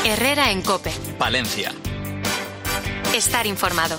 Herrera en COPE. Palencia. Estar informado.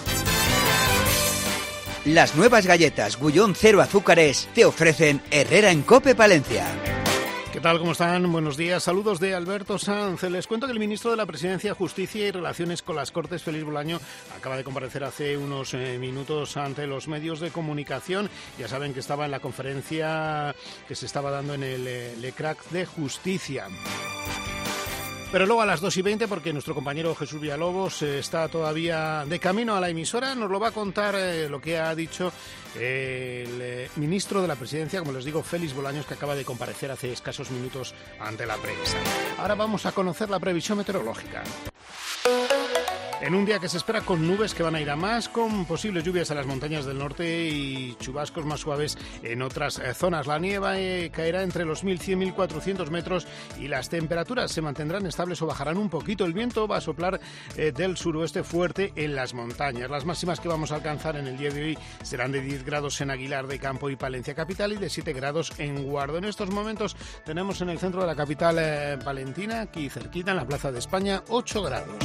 Las nuevas galletas Gullón Cero Azúcares te ofrecen Herrera en COPE Palencia. ¿Qué tal? ¿Cómo están? Buenos días. Saludos de Alberto Sanz. Les cuento que el ministro de la Presidencia, Justicia y Relaciones con las Cortes, Félix Bolaño, acaba de comparecer hace unos minutos ante los medios de comunicación. Ya saben que estaba en la conferencia que se estaba dando en el LECRAC de Justicia. Pero luego a las 2:20, porque nuestro compañero Jesús Villalobos está todavía de camino a la emisora, nos lo va a contar lo que ha dicho el ministro de la Presidencia, como les digo, Félix Bolaños, que acaba de comparecer hace escasos minutos ante la prensa. Ahora vamos a conocer la previsión meteorológica. En un día que se espera con nubes que van a ir a más, con posibles lluvias en las montañas del norte y chubascos más suaves en otras zonas. La nieve caerá entre los 1.100 y 1.400 metros y las temperaturas se mantendrán estables o bajarán un poquito. El viento va a soplar del suroeste fuerte en las montañas. Las máximas que vamos a alcanzar en el día de hoy serán de 10 grados en Aguilar de Campo y Palencia capital y de 7 grados en Guardo. En estos momentos tenemos en el centro de la capital palentina, aquí cerquita en la Plaza de España, 8 grados.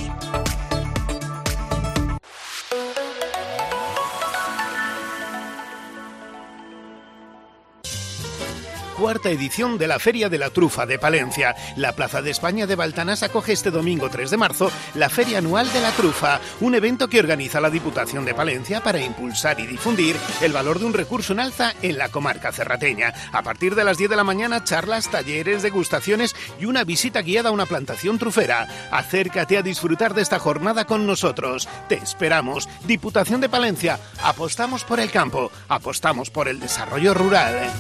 Cuarta edición de la Feria de la Trufa de Palencia. La Plaza de España de Baltanás acoge este domingo 3 de marzo la Feria Anual de la Trufa, un evento que organiza la Diputación de Palencia para impulsar y difundir el valor de un recurso en alza en la comarca cerrateña. A partir de las 10 de la mañana, charlas, talleres, degustaciones y una visita guiada a una plantación trufera. Acércate a disfrutar de esta jornada con nosotros. Te esperamos. Diputación de Palencia. Apostamos por el campo. Apostamos por el desarrollo rural.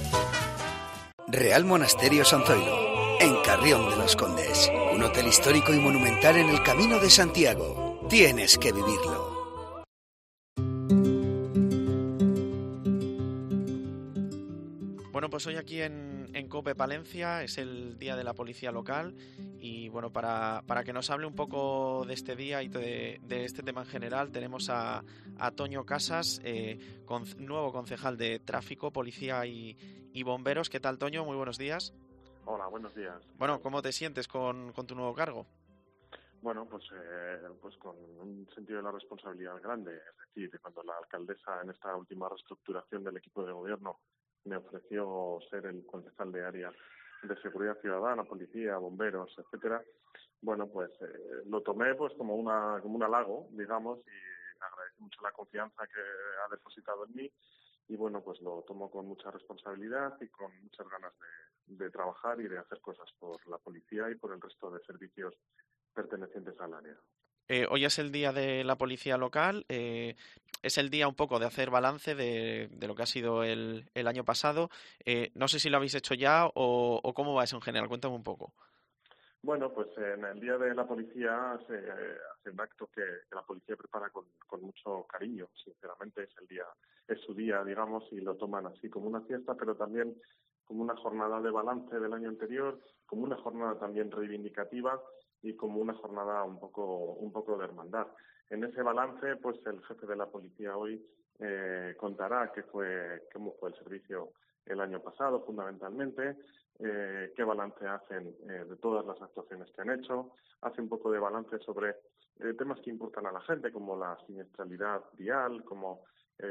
Real Monasterio San Zoilo, en Carrión de los Condes. Un hotel histórico y monumental en el Camino de Santiago. Tienes que vivirlo. Bueno, pues hoy aquí en COPE Palencia es el Día de la Policía Local y bueno, para que nos hable un poco de este día y de este tema en general, tenemos a Toño Casas, nuevo concejal de Tráfico, Policía y Bomberos. ¿Qué tal, Toño? Muy buenos días. Hola, buenos días. Bueno, ¿cómo te sientes con tu nuevo cargo? Bueno, pues con un sentido de la responsabilidad grande. Es decir, cuando la alcaldesa en esta última reestructuración del equipo de gobierno me ofreció ser el concejal de área de seguridad ciudadana, policía, bomberos, etcétera, bueno, pues lo tomé pues como un halago, digamos, y agradezco mucho la confianza que ha depositado en mí y bueno, pues lo tomo con mucha responsabilidad y con muchas ganas de trabajar y de hacer cosas por la policía y por el resto de servicios pertenecientes al área. Hoy es el Día de la Policía Local, es el día un poco de hacer balance de lo que ha sido el año pasado. No sé si lo habéis hecho ya o cómo va eso en general, cuéntame un poco. Bueno, pues en el Día de la Policía se hace un acto que la policía prepara con mucho cariño, sinceramente, es su día, digamos, y lo toman así como una fiesta, pero también como una jornada de balance del año anterior, como una jornada también reivindicativa y como una jornada un poco de hermandad. En ese balance, pues el jefe de la policía hoy contará cómo fue el servicio el año pasado, fundamentalmente, qué balance hacen de todas las actuaciones que han hecho, hace un poco de balance sobre temas que importan a la gente, como la siniestralidad vial, como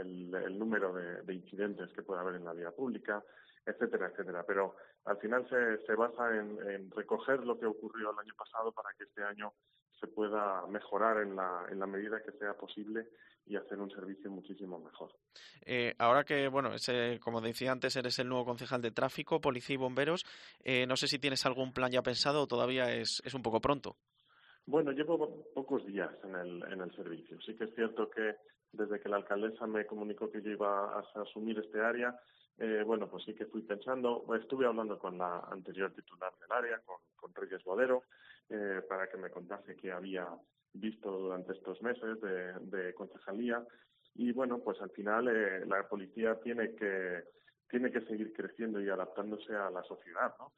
el número de incidentes que puede haber en la vía pública, etcétera, etcétera. Pero al final se basa en recoger lo que ocurrió el año pasado para que este año se pueda mejorar en la medida que sea posible y hacer un servicio muchísimo mejor. Ahora que, bueno, como decía antes, eres el nuevo concejal de Tráfico, Policía y Bomberos, no sé si tienes algún plan ya pensado o todavía es un poco pronto. Bueno, llevo pocos días en el servicio. Sí que es cierto que desde que la alcaldesa me comunicó que yo iba a asumir este área, bueno, pues sí que fui pensando, estuve hablando con la anterior titular del área, con Reyes Bodero, para que me contase qué había visto durante estos meses de concejalía y bueno, pues al final la policía tiene que seguir creciendo y adaptándose a la sociedad, ¿no?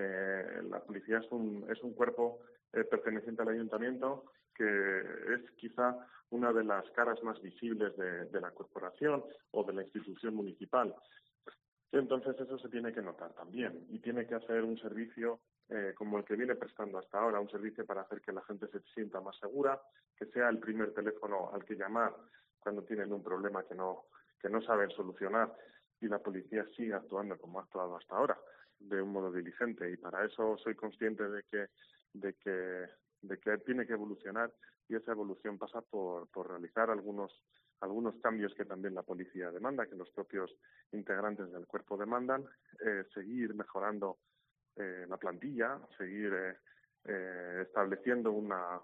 La policía es un cuerpo perteneciente al ayuntamiento que es quizá una de las caras más visibles de la corporación o de la institución municipal. Entonces eso se tiene que notar también y tiene que hacer un servicio como el que viene prestando hasta ahora, un servicio para hacer que la gente se sienta más segura, que sea el primer teléfono al que llamar cuando tienen un problema que no saben solucionar y la policía sigue actuando como ha actuado hasta ahora, de un modo diligente, y para eso soy consciente de que tiene que evolucionar, y esa evolución pasa por realizar algunos cambios que también la policía demanda, que los propios integrantes del cuerpo demandan, seguir mejorando la plantilla, seguir estableciendo una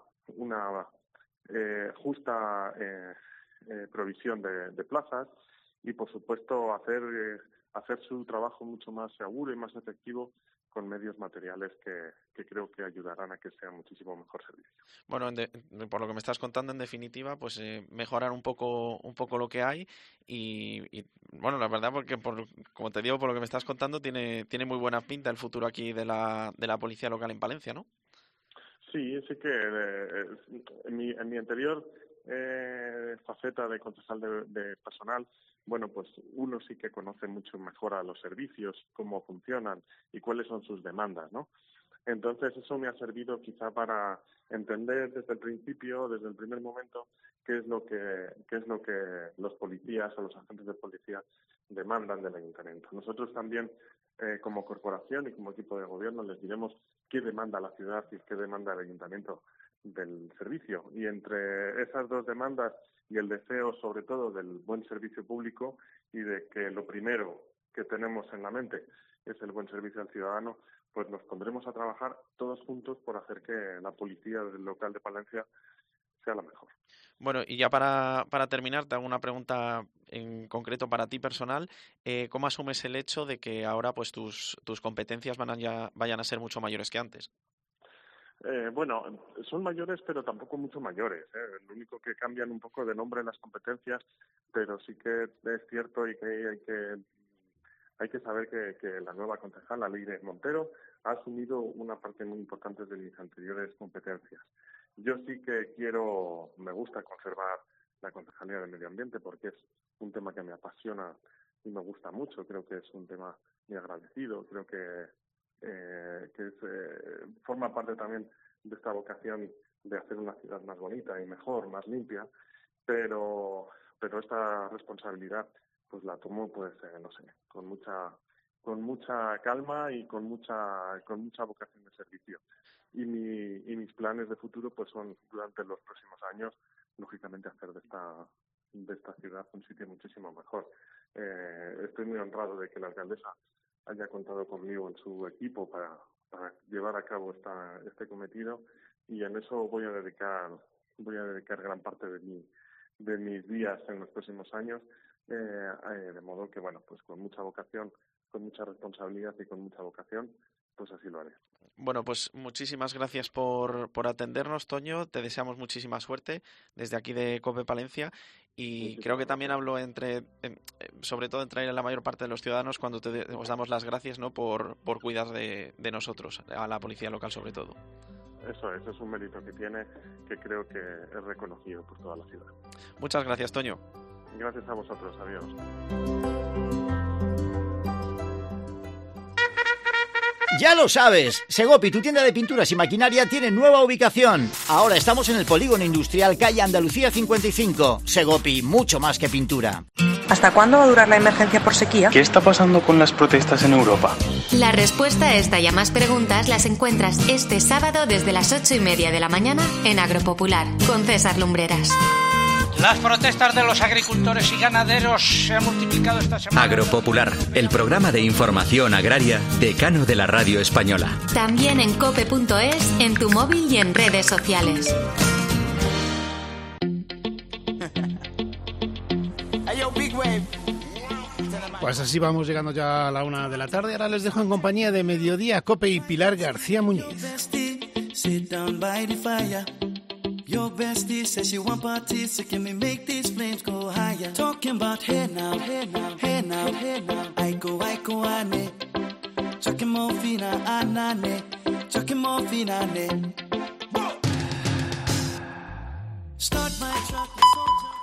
justa provisión de plazas y, por supuesto, hacer su trabajo mucho más seguro y más efectivo con medios materiales que creo que ayudarán a que sea muchísimo mejor servicio. Bueno, por lo que me estás contando, en definitiva, pues mejorar un poco lo que hay y bueno, la verdad, porque como te digo, por lo que me estás contando, tiene muy buena pinta el futuro aquí de la policía local en Palencia, ¿no? Sí, sí que en mi anterior faceta de concejal de personal, bueno, pues uno sí que conoce mucho mejor a los servicios, cómo funcionan y cuáles son sus demandas, ¿no? Entonces eso me ha servido quizá para entender desde el principio, desde el primer momento, qué es lo que los policías o los agentes de policía demandan del ayuntamiento. Nosotros también, como corporación y como equipo de gobierno, les diremos qué demanda la ciudad y qué demanda el ayuntamiento del servicio. Y entre esas dos demandas y el deseo, sobre todo, del buen servicio público y de que lo primero que tenemos en la mente es el buen servicio al ciudadano, pues nos pondremos a trabajar todos juntos por hacer que la policía local de Palencia sea la mejor. Bueno, y ya para terminar, te hago una pregunta en concreto para ti personal. ¿Cómo asumes el hecho de que ahora pues tus competencias vayan a ser mucho mayores que antes? Bueno, son mayores, pero tampoco mucho mayores. Lo único que cambian un poco de nombre las competencias, pero sí que es cierto y que hay que saber que la nueva concejala, Leire Montero, ha asumido una parte muy importante de mis anteriores competencias. Yo sí que me gusta conservar la Concejalía de Medio Ambiente porque es un tema que me apasiona y me gusta mucho. Creo que es un tema muy agradecido. Creo que forma parte también de esta vocación de hacer una ciudad más bonita y mejor, más limpia, pero esta responsabilidad pues la tomo con mucha calma y con mucha vocación de servicio. Y mis planes de futuro pues son, durante los próximos años, lógicamente hacer de esta ciudad un sitio muchísimo mejor. Estoy muy honrado de que la alcaldesa haya contado conmigo en su equipo para llevar a cabo este cometido, y en eso voy a dedicar gran parte de mis días en los próximos años, de modo que, bueno, pues con mucha vocación, con mucha responsabilidad y con mucha vocación, pues así lo haré. Bueno, pues muchísimas gracias por atendernos, Toño. Te deseamos muchísima suerte desde aquí de COPE Palencia, y creo que también hablo sobre todo entre la mayor parte de los ciudadanos cuando os damos las gracias, ¿no?, por cuidar de nosotros, a la policía local sobre todo. Eso es un mérito que tiene, que creo que es reconocido por toda la ciudad. Muchas gracias, Toño. Gracias a vosotros, adiós. Ya lo sabes, Segopi, tu tienda de pinturas y maquinaria, tiene nueva ubicación. Ahora estamos en el Polígono Industrial, calle Andalucía 55. Segopi, mucho más que pintura. ¿Hasta cuándo va a durar la emergencia por sequía? ¿Qué está pasando con las protestas en Europa? La respuesta a esta y a más preguntas las encuentras este sábado desde las 8:30 de la mañana en Agropopular, con César Lumbreras. Las protestas de los agricultores y ganaderos se han multiplicado esta semana. Agropopular, el programa de información agraria decano de la radio española. También en cope.es, en tu móvil y en redes sociales. Pues así vamos llegando ya a la 1 de la tarde. Ahora les dejo en compañía de Mediodía Cope y Pilar García Muñiz. Your bestie says she want parties, so can we make these flames go higher? Talking about hey now, hey now, hey now, hey now. I go, ane. Chucking more fina, anane. Chucking more fina, ane. Start my truck.